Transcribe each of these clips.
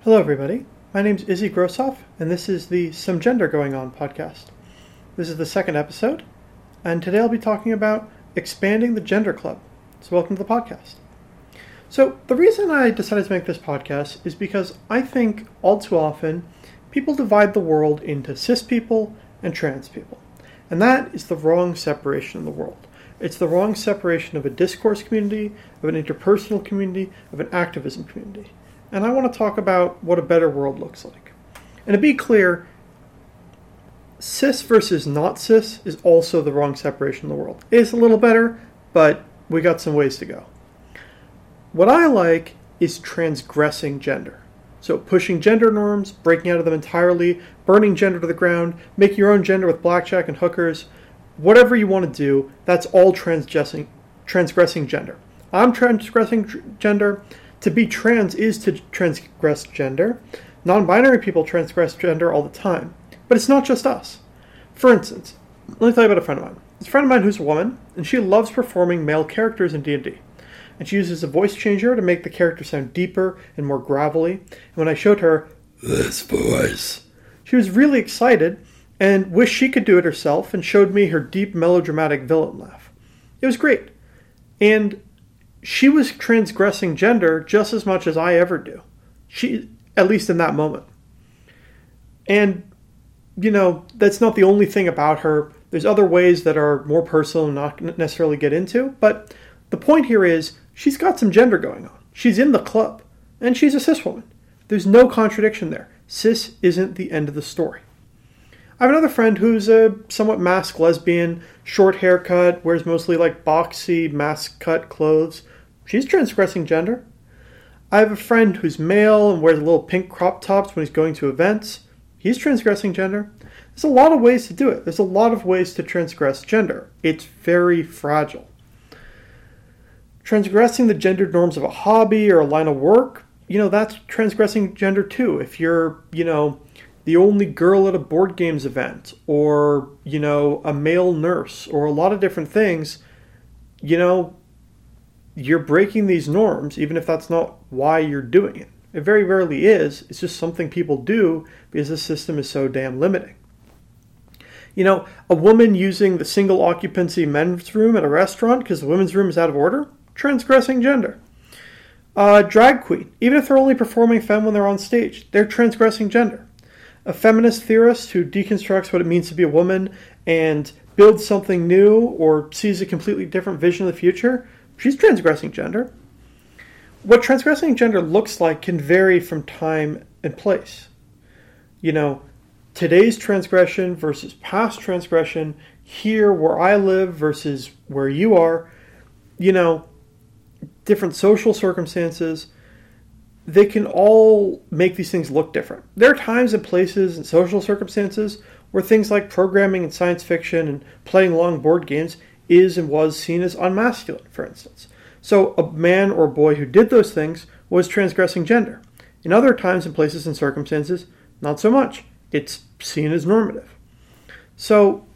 Hello, everybody. My name's Izzy Grossoff, and this is the Some Gender Going On podcast. This is the second episode, and today I'll be talking about expanding the gender club. So welcome to the podcast. So the reason I decided to make this podcast is because I think all too often people divide the world into cis people and trans people. And that is the wrong separation in the world. It's the wrong separation of a discourse community, of an interpersonal community, of an activism community. And I want to talk about what a better world looks like. And to be clear, cis versus not cis is also the wrong separation in the world. It's a little better, but we got some ways to go. What I like is transgressing gender. So pushing gender norms, breaking out of them entirely, burning gender to the ground, making your own gender with blackjack and hookers, whatever you want to do, that's all transgressing gender. I'm transgressing gender. To be trans is to transgress gender. Non-binary people transgress gender all the time. But it's not just us. For instance, let me tell you about a friend of mine. It's a friend of mine who's a woman, and she loves performing male characters in D&D. And she uses a voice changer to make the character sound deeper and more gravelly. And when I showed her this voice, she was really excited and wished she could do it herself and showed me her deep melodramatic villain laugh. It was great. And she was transgressing gender just as much as I ever do. She, at least in that moment. And, that's not the only thing about her. There's other ways that are more personal and not necessarily get into. But the point here is she's got some gender going on. She's in the club. And she's a cis woman. There's no contradiction there. Cis isn't the end of the story. I have another friend who's a somewhat masked lesbian, short haircut, wears mostly like boxy, mask cut clothes. She's transgressing gender. I have a friend who's male and wears little pink crop tops when he's going to events. He's transgressing gender. There's a lot of ways to do it. There's a lot of ways to transgress gender. It's very fragile. Transgressing the gendered norms of a hobby or a line of work, that's transgressing gender too. If you're, the only girl at a board games event or, a male nurse or a lot of different things, you're breaking these norms, even if that's not why you're doing it. It very rarely is. It's just something people do because the system is so damn limiting. A woman using the single occupancy men's room at a restaurant because the women's room is out of order, transgressing gender. Drag queen, even if they're only performing femme when they're on stage, they're transgressing gender. A feminist theorist who deconstructs what it means to be a woman and builds something new or sees a completely different vision of the future, she's transgressing gender. What transgressing gender looks like can vary from time and place. Today's transgression versus past transgression, here where I live versus where you are, different social circumstances, they can all make these things look different. There are times and places and social circumstances where things like programming and science fiction and playing long board games is and was seen as unmasculine, for instance. So a man or boy who did those things was transgressing gender. In other times and places and circumstances, not so much. It's seen as normative. So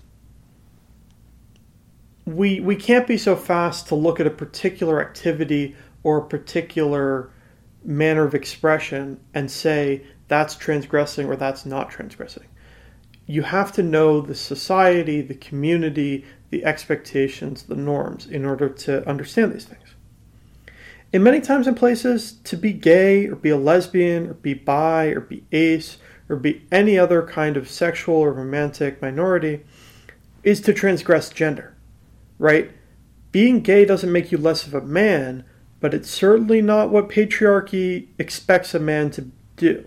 we can't be so fast to look at a particular activity or a particular manner of expression and say that's transgressing or that's not transgressing. You have to know the society, the community, the expectations, the norms in order to understand these things. In many times and places, to be gay or be a lesbian or be bi or be ace or be any other kind of sexual or romantic minority is to transgress gender, right? Being gay doesn't make you less of a man, but it's certainly not what patriarchy expects a man to do.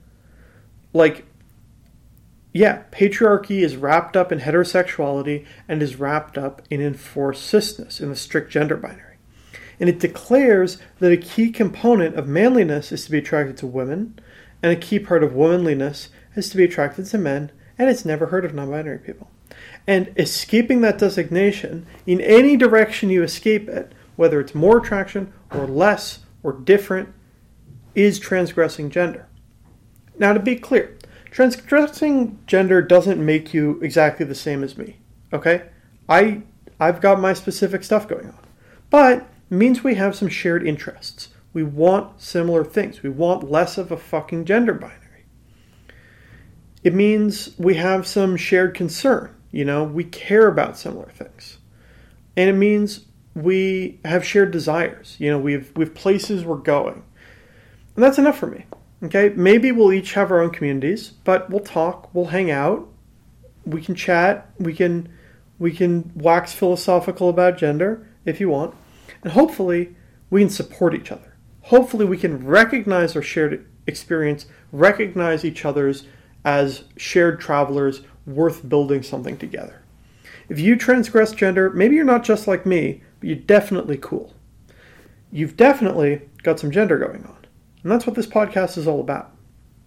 Patriarchy is wrapped up in heterosexuality and is wrapped up in enforced cisness, in the strict gender binary. And it declares that a key component of manliness is to be attracted to women, and a key part of womanliness is to be attracted to men, and it's never heard of non-binary people. And escaping that designation, in any direction you escape it, whether it's more attraction or less or different, is transgressing gender. Now, to be clear, transgressing gender doesn't make you exactly the same as me, okay? I've got my specific stuff going on. But it means we have some shared interests. We want similar things. We want less of a fucking gender binary. It means we have some shared concern. We care about similar things. And it means we have shared desires. We've places we're going. And that's enough for me. Okay? Maybe we'll each have our own communities, but we'll talk, we'll hang out, we can chat, we can wax philosophical about gender if you want. And hopefully we can support each other. Hopefully we can recognize our shared experience, recognize each other's as shared travelers worth building something together. If you transgress gender, maybe you're not just like me, but you're definitely cool. You've definitely got some gender going on. And that's what this podcast is all about.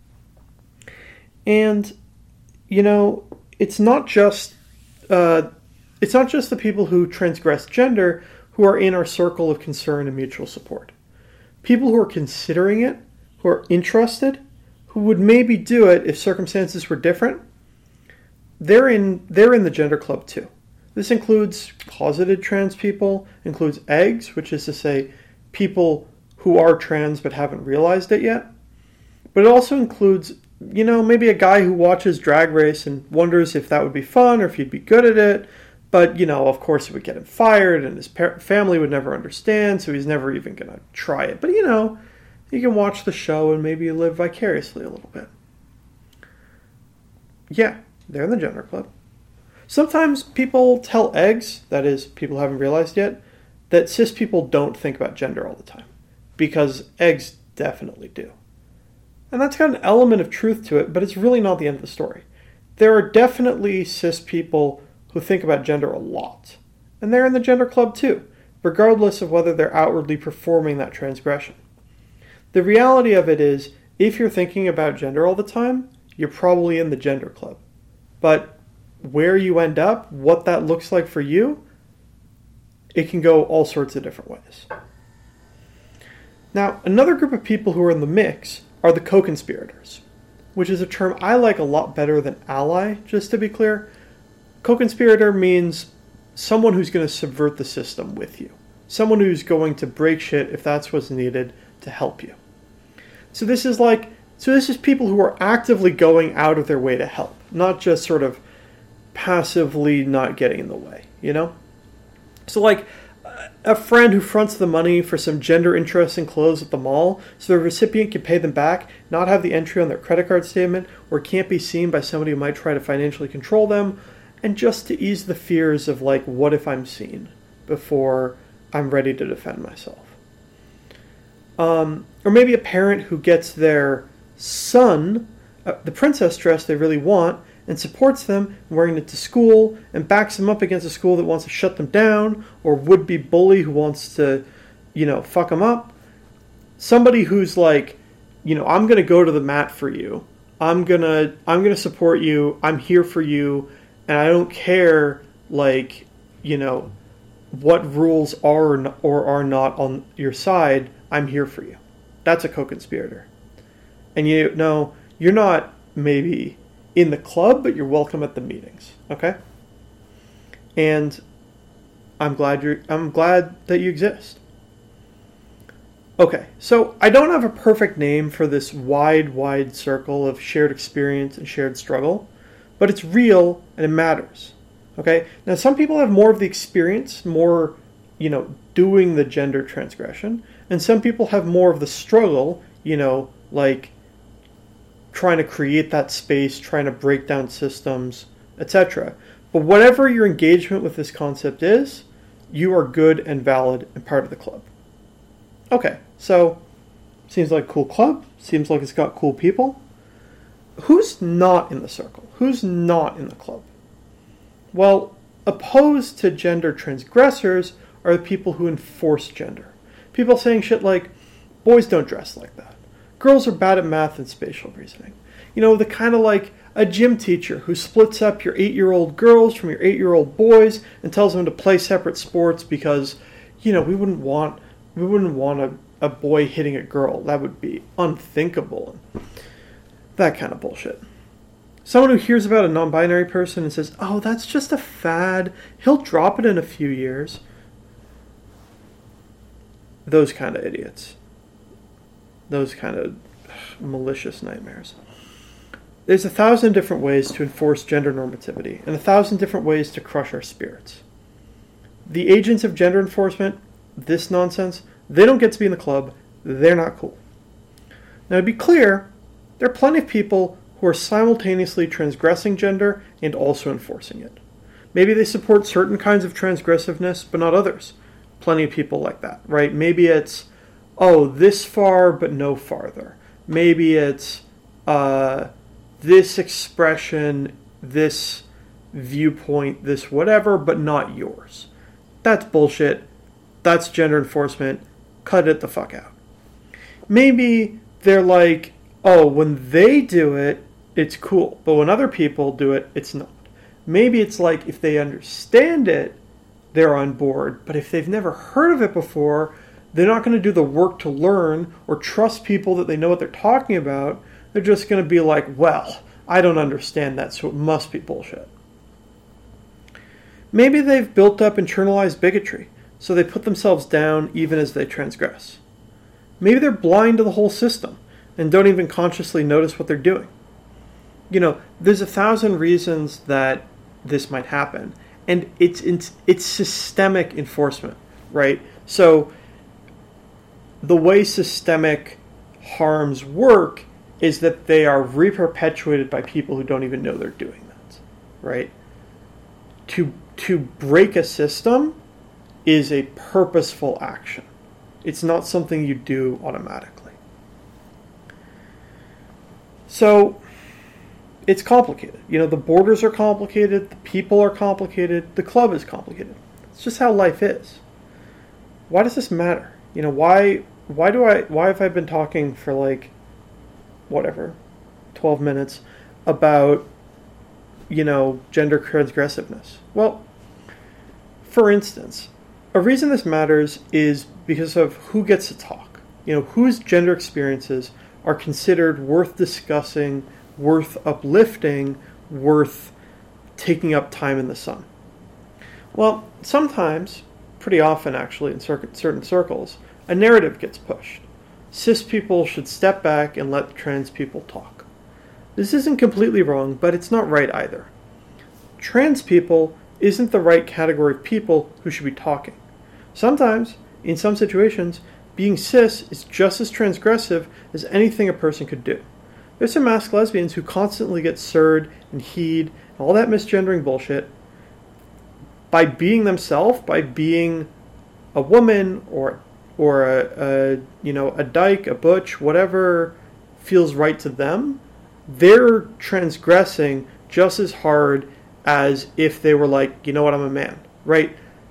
And, it's not just the people who transgress gender who are in our circle of concern and mutual support. People who are considering it, who are interested, who would maybe do it if circumstances were different, they're in the gender club too. This includes closeted trans people, includes eggs, which is to say people who are trans but haven't realized it yet. But it also includes, maybe a guy who watches Drag Race and wonders if that would be fun or if he'd be good at it. But, of course it would get him fired and his family would never understand, so he's never even going to try it. But, you can watch the show and maybe live vicariously a little bit. Yeah, they're in the gender club. Sometimes people tell eggs, that is, people haven't realized yet, that cis people don't think about gender all the time. Because eggs definitely do. And that's got an element of truth to it, but it's really not the end of the story. There are definitely cis people who think about gender a lot. And they're in the gender club too, regardless of whether they're outwardly performing that transgression. The reality of it is, if you're thinking about gender all the time, you're probably in the gender club. But where you end up, what that looks like for you, it can go all sorts of different ways. Now, another group of people who are in the mix are the co-conspirators, which is a term I like a lot better than ally, just to be clear. Co-conspirator means someone who's going to subvert the system with you. Someone who's going to break shit if that's what's needed to help you. So this is people who are actively going out of their way to help, not just sort of passively not getting in the way, So like a friend who fronts the money for some gender interesting clothes at the mall so the recipient can pay them back, not have the entry on their credit card statement, or can't be seen by somebody who might try to financially control them, and just to ease the fears of what if I'm seen before I'm ready to defend myself. Or maybe a parent who gets their son the princess dress they really want and supports them wearing it to school and backs them up against a school that wants to shut them down, or would-be bully who wants to, fuck them up. Somebody who's like, I'm going to go to the mat for you. I'm going to support you. I'm here for you. And I don't care, what rules are or are not on your side. I'm here for you. That's a co-conspirator. And you're not maybe in the club, but you're welcome at the meetings. Okay? And I'm glad that you exist. Okay, so I don't have a perfect name for this wide circle of shared experience and shared struggle, but it's real and it matters. Okay? Now some people have more of the experience, more, doing the gender transgression, and some people have more of the struggle, trying to create that space, trying to break down systems, etc. But whatever your engagement with this concept is, you are good and valid and part of the club. Okay, so seems like a cool club, seems like it's got cool people. Who's not in the circle? Who's not in the club? Well, opposed to gender transgressors are the people who enforce gender. People saying shit like, boys don't dress like that. Girls are bad at math and spatial reasoning. The kind of like a gym teacher who splits up your 8-year-old girls from your 8-year-old boys and tells them to play separate sports because, we wouldn't want a boy hitting a girl. That would be unthinkable. That kind of bullshit. Someone who hears about a non-binary person and says, oh, that's just a fad. He'll drop it in a few years. Those kind of idiots. those kind of malicious nightmares. There's 1,000 different ways to enforce gender normativity and 1,000 different ways to crush our spirits. The agents of gender enforcement, this nonsense, they don't get to be in the club. They're not cool. Now, to be clear, there are plenty of people who are simultaneously transgressing gender and also enforcing it. Maybe they support certain kinds of transgressiveness, but not others. Plenty of people like that, right? Maybe it's, this far, but no farther. Maybe it's, this expression, this viewpoint, this whatever, but not yours. That's bullshit. That's gender enforcement. Cut it the fuck out. Maybe they're like, when they do it, it's cool. But when other people do it, it's not. Maybe it's like if they understand it, they're on board. But if they've never heard of it before, they're not going to do the work to learn or trust people that they know what they're talking about. They're just going to be like, well, I don't understand that, so it must be bullshit. Maybe they've built up internalized bigotry, so they put themselves down even as they transgress. Maybe they're blind to the whole system and don't even consciously notice what they're doing. There's 1,000 reasons that this might happen, and it's systemic enforcement, right? So the way systemic harms work is that they are reperpetuated by people who don't even know they're doing that, right? To break a system is a purposeful action. It's not something you do automatically. So it's complicated. The borders are complicated, the people are complicated, the club is complicated. It's just how life is. Why does this matter? Why have I been talking for 12 minutes about, gender transgressiveness? Well, for instance, a reason this matters is because of who gets to talk. Whose gender experiences are considered worth discussing, worth uplifting, worth taking up time in the sun. Well, sometimes, pretty often actually in certain circles, a narrative gets pushed. Cis people should step back and let trans people talk. This isn't completely wrong, but it's not right either. Trans people isn't the right category of people who should be talking. Sometimes, in some situations, being cis is just as transgressive as anything a person could do. There's some masked lesbians who constantly get surd and heed and all that misgendering bullshit by being themselves, by being a woman or a dyke, a butch, whatever feels right to them. They're transgressing just as hard as if they were like, I'm a man, right?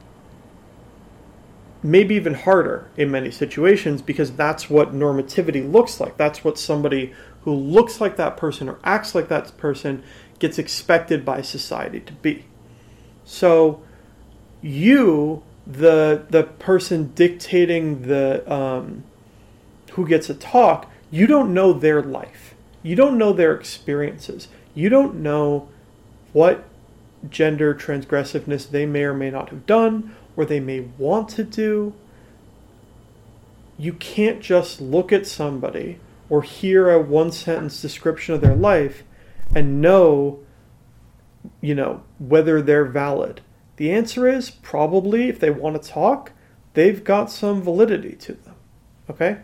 Maybe even harder in many situations, because that's what normativity looks like. That's what somebody who looks like that person or acts like that person gets expected by society to be. So you, the person dictating the who gets to talk, you don't know their life. You don't know their experiences. You don't know what gender transgressiveness they may or may not have done, or they may want to do. You can't just look at somebody or hear a one-sentence description of their life and know, whether they're valid. The answer is probably, if they want to talk, they've got some validity to them. Okay?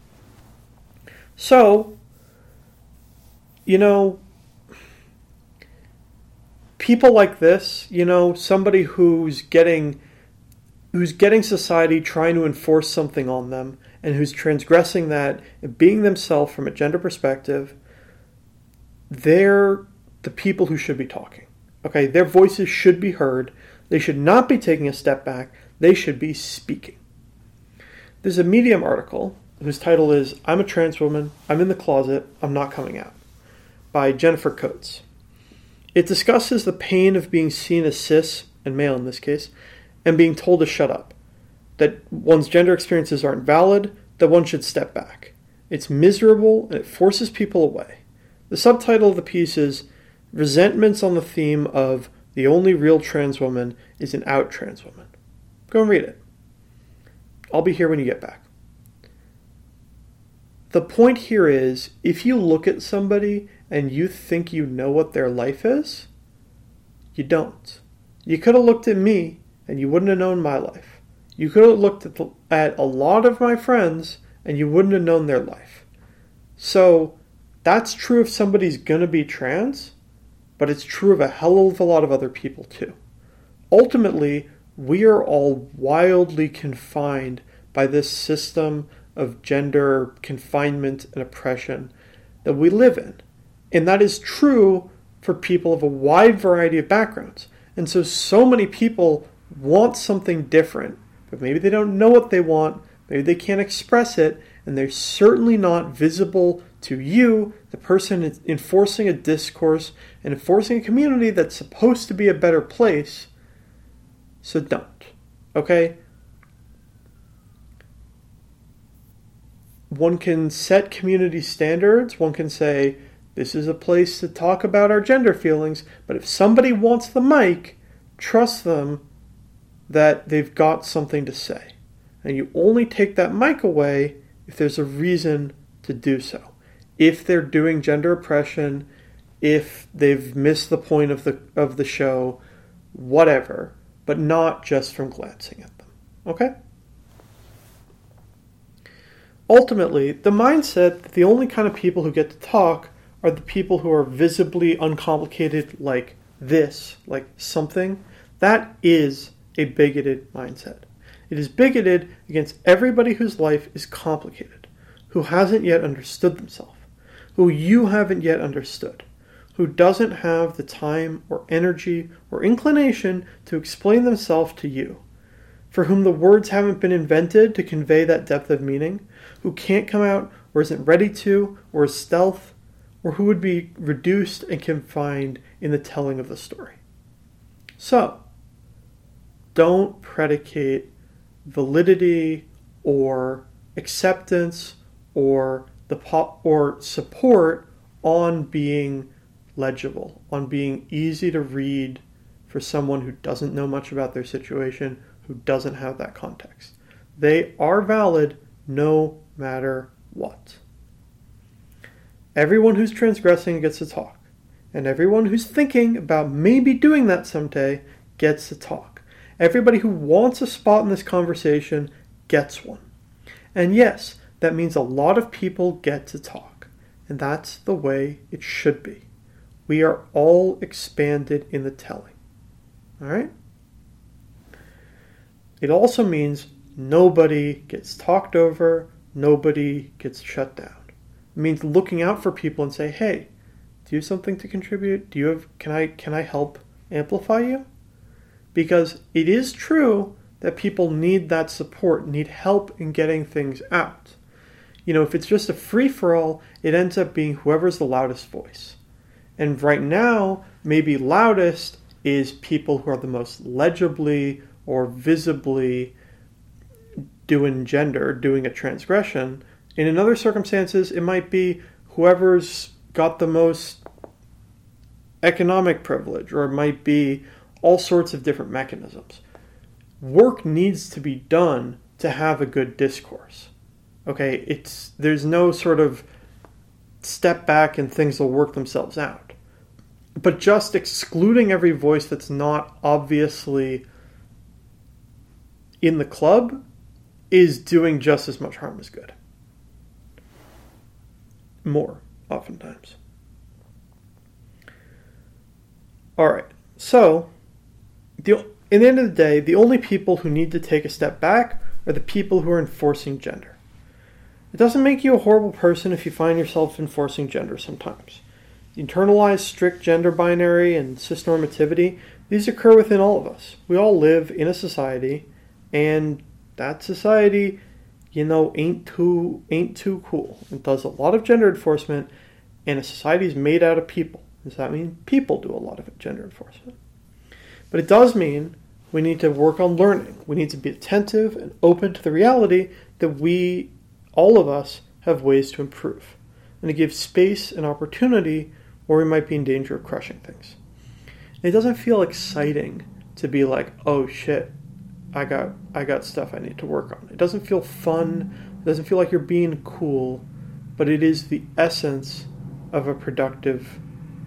So, people like this, somebody who's getting society trying to enforce something on them and who's transgressing that and being themselves from a gender perspective, they're the people who should be talking. Okay, their voices should be heard. They should not be taking a step back. They should be speaking. There's a Medium article whose title is "I'm a Trans Woman, I'm in the Closet, I'm Not Coming Out" by Jennifer Coates. It discusses the pain of being seen as cis, and male in this case, and being told to shut up, that one's gender experiences aren't valid, that one should step back. It's miserable, and it forces people away. The subtitle of the piece is "Resentments on the Theme of the Only Real Trans Woman is an Out Trans Woman." Go and read it. I'll be here when you get back. The point here is, if you look at somebody and you think you know what their life is, you don't. You could have looked at me and you wouldn't have known my life. You could have looked at a lot of my friends and you wouldn't have known their life. So that's true if somebody's going to be trans, but it's true of a hell of a lot of other people too. Ultimately, we are all wildly confined by this system of gender confinement and oppression that we live in. And that is true for people of a wide variety of backgrounds. And so many people want something different, but maybe they don't know what they want, maybe they can't express it, and they're certainly not visible to you, the person enforcing a discourse and enforcing a community that's supposed to be a better place. So don't. Okay? One can set community standards. One can say, this is a place to talk about our gender feelings. But if somebody wants the mic, trust them that they've got something to say. And you only take that mic away if there's a reason to do so. If they're doing gender oppression, if they've missed the point of the show, whatever. But not just from glancing at them. Okay? Ultimately, the mindset that the only kind of people who get to talk are the people who are visibly uncomplicated like this, like something, that is a bigoted mindset. It is bigoted against everybody whose life is complicated, who hasn't yet understood themselves, who you haven't yet understood, who doesn't have the time or energy or inclination to explain themselves to you, for whom the words haven't been invented to convey that depth of meaning, who can't come out or isn't ready to, or is stealth, or who would be reduced and confined in the telling of the story. So, don't predicate validity or acceptance or support on being legible, on being easy to read for someone who doesn't know much about their situation, who doesn't have that context. They are valid no matter what. Everyone who's transgressing gets to talk, and everyone who's thinking about maybe doing that someday gets to talk. Everybody who wants a spot in this conversation gets one. And yes, that means a lot of people get to talk, and that's the way it should be. We are all expanded in the telling. All right? It also means nobody gets talked over, nobody gets shut down. It means looking out for people and say, hey, do you have something to contribute? Can I help amplify you? Because it is true that people need that support, need help in getting things out. If it's just a free-for-all, it ends up being whoever's the loudest voice. And right now, maybe loudest is people who are the most legibly or visibly doing a transgression. And in other circumstances, it might be whoever's got the most economic privilege, or it might be all sorts of different mechanisms. Work needs to be done to have a good discourse. Okay, there's no sort of step back and things will work themselves out. But just excluding every voice that's not obviously in the club is doing just as much harm as good. More, oftentimes. Alright, so in the end of the day, the only people who need to take a step back are the people who are enforcing gender. It doesn't make you a horrible person if you find yourself enforcing gender sometimes. The internalized strict gender binary and cisnormativity, these occur within all of us. We all live in a society, and that society, ain't too cool. It does a lot of gender enforcement, and a society is made out of people. Does that mean people do a lot of gender enforcement? But it does mean we need to work on learning. We need to be attentive and open to the reality that all of us, have ways to improve, and to give space and opportunity where we might be in danger of crushing things. And it doesn't feel exciting to be like, oh shit, I got stuff I need to work on. It doesn't feel fun. It doesn't feel like you're being cool but it is the essence of a productive,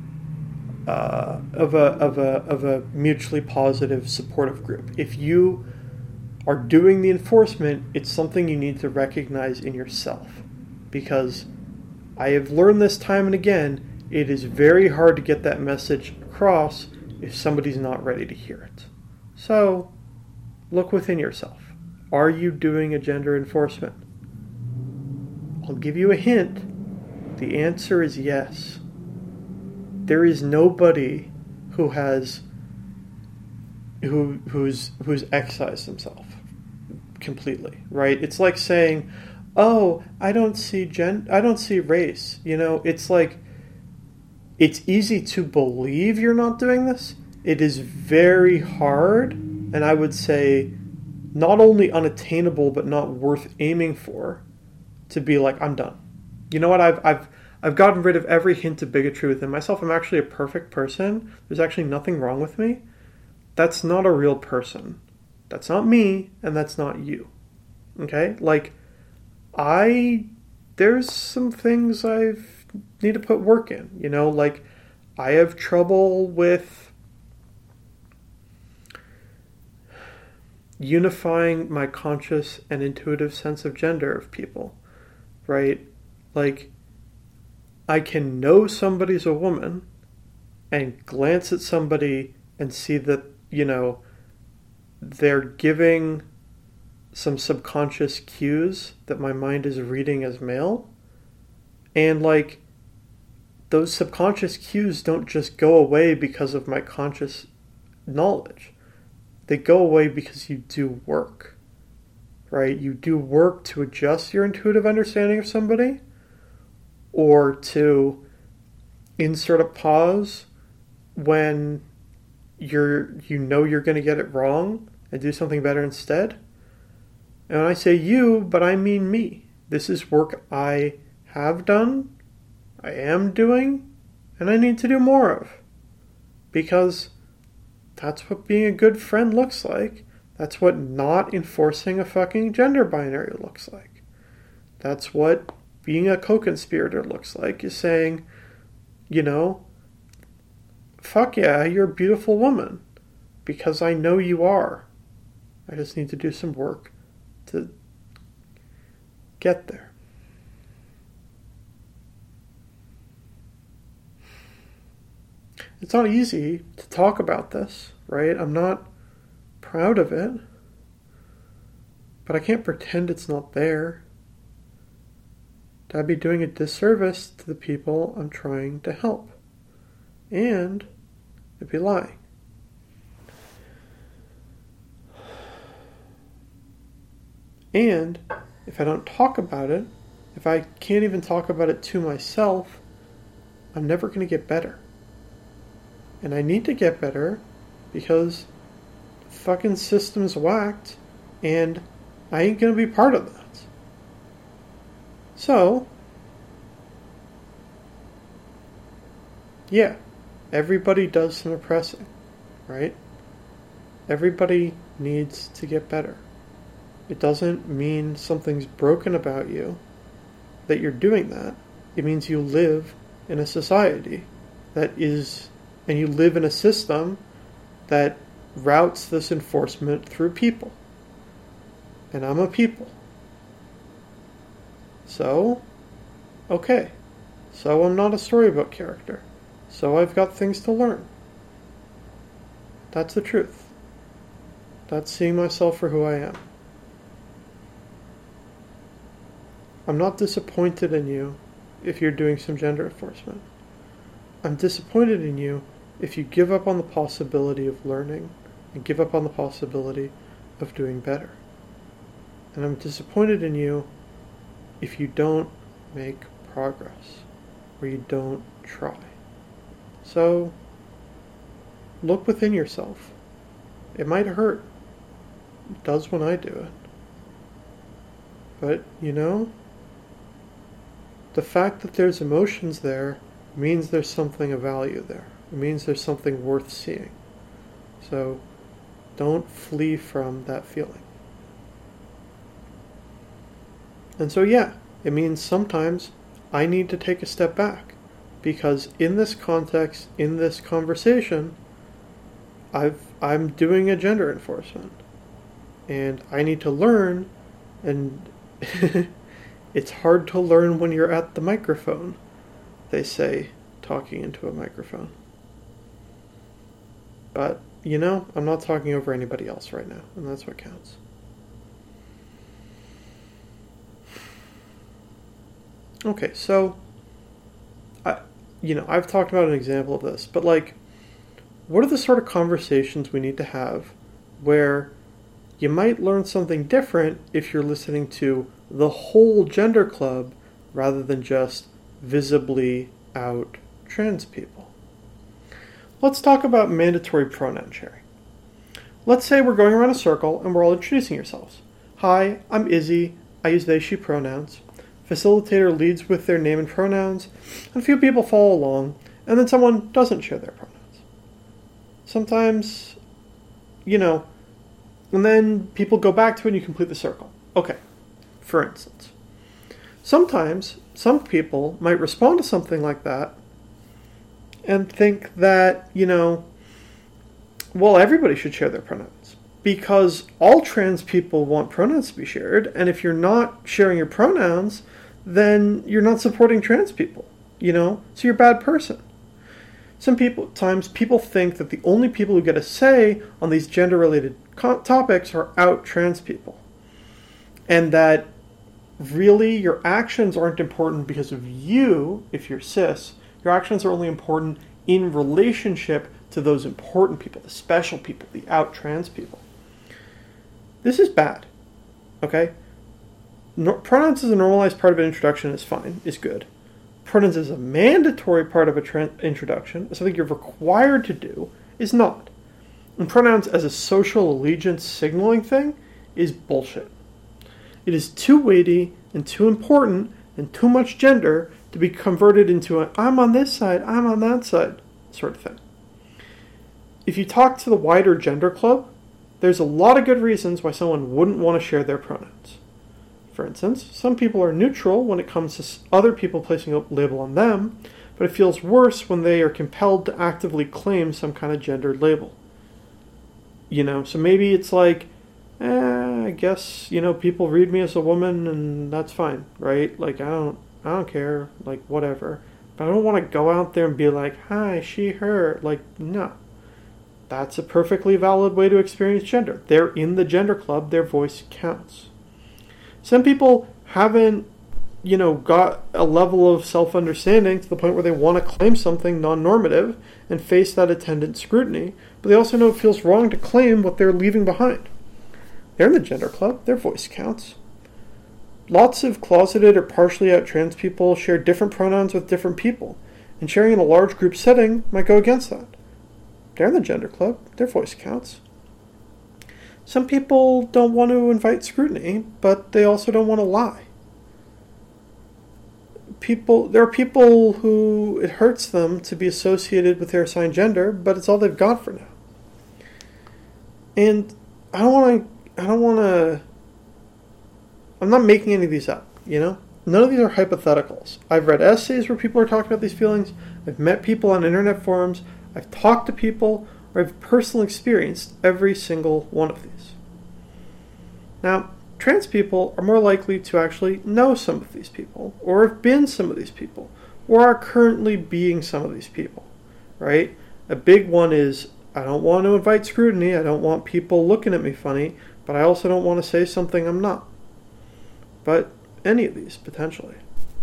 of a mutually positive, supportive group. If you are doing the enforcement, it's something you need to recognize in yourself, because I have learned this time and again, it is very hard to get that message across if somebody's not ready to hear it. So, look within yourself. Are you doing a gender enforcement? I'll give you a hint. The answer is yes. There is nobody who's excised himself completely, right? It's like saying, "Oh, I don't see race." You know, it's like, it's easy to believe you're not doing this. It is very hard, and I would say not only unattainable but not worth aiming for, to be like, I'm done. You know what? I've gotten rid of every hint of bigotry within myself. I'm actually a perfect person. There's actually nothing wrong with me. That's not a real person. That's not me, and that's not you. Okay? Like, there's some things I need to put work in. You know, like, I have trouble with unifying my conscious and intuitive sense of gender of people, right? Like, I can know somebody's a woman and glance at somebody and see that, you know, they're giving some subconscious cues that my mind is reading as male. And, like, those subconscious cues don't just go away because of my conscious knowledge. They go away because you do work, right? You do work to adjust your intuitive understanding of somebody, or to insert a pause when you know you're going to get it wrong and do something better instead. And when I say you, but I mean me. This is work I have done, I am doing, and I need to do more of. Because that's what being a good friend looks like. That's what not enforcing a fucking gender binary looks like. That's what being a co-conspirator looks like, is saying, you know, fuck yeah, you're a beautiful woman. Because I know you are. I just need to do some work to get there. It's not easy to talk about this, right? I'm not proud of it, but I can't pretend it's not there. I'd be doing a disservice to the people I'm trying to help, and I'd be lying. And if I don't talk about it, if I can't even talk about it to myself, I'm never going to get better. And I need to get better because the fucking system's whacked and I ain't going to be part of that. So, yeah, everybody does some oppressing, right? Everybody needs to get better. It doesn't mean something's broken about you that you're doing that. It means you live in a society that is, and you live in a system that routes this enforcement through people. And I'm a people. So, okay. So I'm not a storybook character. So I've got things to learn. That's the truth. That's seeing myself for who I am. I'm not disappointed in you if you're doing some gender enforcement. I'm disappointed in you if you give up on the possibility of learning and give up on the possibility of doing better. And I'm disappointed in you if you don't make progress or you don't try. So, look within yourself. It might hurt. It does when I do it. But, you know, the fact that there's emotions there means there's something of value there. It means there's something worth seeing. So, don't flee from that feeling. And so, yeah, it means sometimes I need to take a step back, because in this context, in this conversation, I'm doing a gender enforcement, and I need to learn, and it's hard to learn when you're at the microphone, they say, talking into a microphone. But, I'm not talking over anybody else right now, and that's what counts. Okay, so, I've talked about an example of this, but what are the sort of conversations we need to have where you might learn something different if you're listening to the whole gender club rather than just visibly out trans people? Let's talk about mandatory pronoun sharing. Let's say we're going around a circle and we're all introducing yourselves. Hi, I'm Izzy. I use they, she pronouns. Facilitator leads with their name and pronouns, and a few people follow along, and then someone doesn't share their pronouns. Sometimes, and then people go back to it and you complete the circle. Okay, for instance, sometimes some people might respond to something like that and think that, everybody should share their pronouns, because all trans people want pronouns to be shared, and if you're not sharing your pronouns, then you're not supporting trans people, so you're a bad person. Sometimes people think that the only people who get a say on these gender-related topics are out trans people, and that really your actions aren't important because of you, if you're cis. Your actions are only important in relationship to those important people, the special people, the out trans people. This is bad, okay? Pronouns as a normalized part of an introduction is fine, is good. Pronouns as a mandatory part of an introduction, something you're required to do, is not. And pronouns as a social allegiance signaling thing is bullshit. It is too weighty and too important and too much gender to be converted into an I'm on this side, I'm on that side sort of thing. If you talk to the wider gender club, there's a lot of good reasons why someone wouldn't want to share their pronouns. For instance, some people are neutral when it comes to other people placing a label on them, but it feels worse when they are compelled to actively claim some kind of gendered label. So maybe it's I guess, people read me as a woman and that's fine, right? I don't care, whatever. But I don't want to go out there and be like, hi, she, her. No. That's a perfectly valid way to experience gender. They're in the gender club, their voice counts. Some people haven't, got a level of self-understanding to the point where they want to claim something non-normative and face that attendant scrutiny, but they also know it feels wrong to claim what they're leaving behind. They're in the gender club, their voice counts. Lots of closeted or partially out trans people share different pronouns with different people, and sharing in a large group setting might go against that. They're in the gender club, their voice counts. Some people don't want to invite scrutiny, but they also don't want to lie. There are people who it hurts them to be associated with their assigned gender, but it's all they've got for now. And I'm not making any of these up, None of these are hypotheticals. I've read essays where people are talking about these feelings. I've met people on internet forums. I've talked to people, or I've personally experienced every single one of these. Now, trans people are more likely to actually know some of these people, or have been some of these people, or are currently being some of these people, right? A big one is, I don't want to invite scrutiny, I don't want people looking at me funny, but I also don't want to say something I'm not. But any of these, potentially.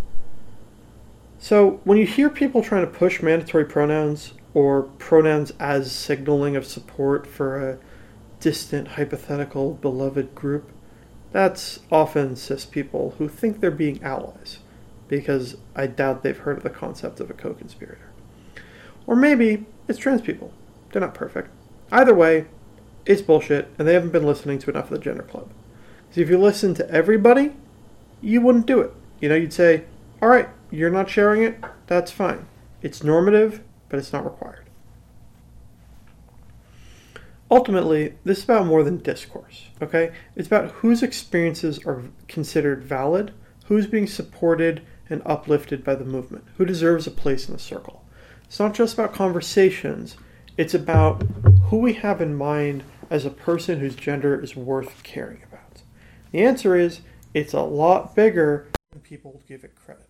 So, when you hear people trying to push mandatory pronouns, or pronouns as signaling of support for a distant, hypothetical, beloved group, that's often cis people who think they're being allies, because I doubt they've heard of the concept of a co-conspirator. Or maybe it's trans people. They're not perfect. Either way, it's bullshit, and they haven't been listening to enough of the gender club. Because if you listen to everybody, you wouldn't do it. You'd say, alright, you're not sharing it, that's fine. It's normative, but it's not required. Ultimately, this is about more than discourse, okay? It's about whose experiences are considered valid, who's being supported, and uplifted by the movement, who deserves a place in the circle. It's not just about conversations, it's about who we have in mind as a person whose gender is worth caring about. The answer is, it's a lot bigger than people give it credit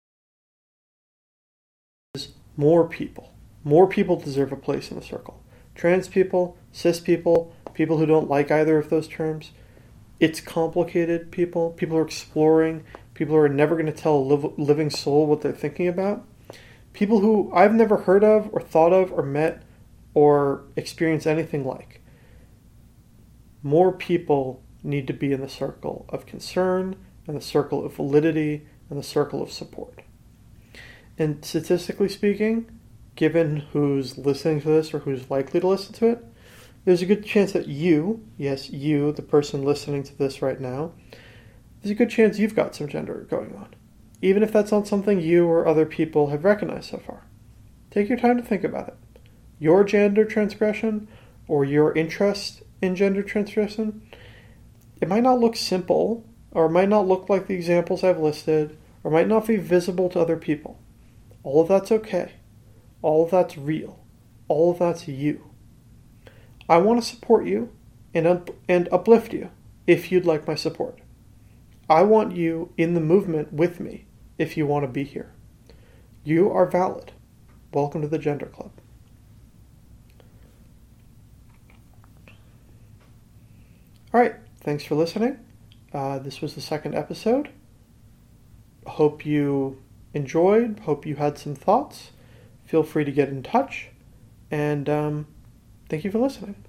for. More people. More people deserve a place in the circle. Trans people, cis people, people who don't like either of those terms. It's complicated, people. People are exploring. People are never going to tell a living soul what they're thinking about. People who I've never heard of or thought of or met or experienced anything like. More people need to be in the circle of concern, and the circle of validity, and the circle of support. And statistically speaking, given who's listening to this or who's likely to listen to it, there's a good chance that you, yes, you, the person listening to this right now, there's a good chance you've got some gender going on, even if that's not something you or other people have recognized so far. Take your time to think about it. Your gender transgression or your interest in gender transgression, it might not look simple, or it might not look like the examples I've listed, or might not be visible to other people. All of that's okay. All of that's real. All of that's you. I want to support you and uplift you if you'd like my support. I want you in the movement with me if you want to be here. You are valid. Welcome to the Gender Club. All right, thanks for listening. This was the second episode. Hope you enjoyed. Hope you had some thoughts. Feel free to get in touch. And thank you for listening.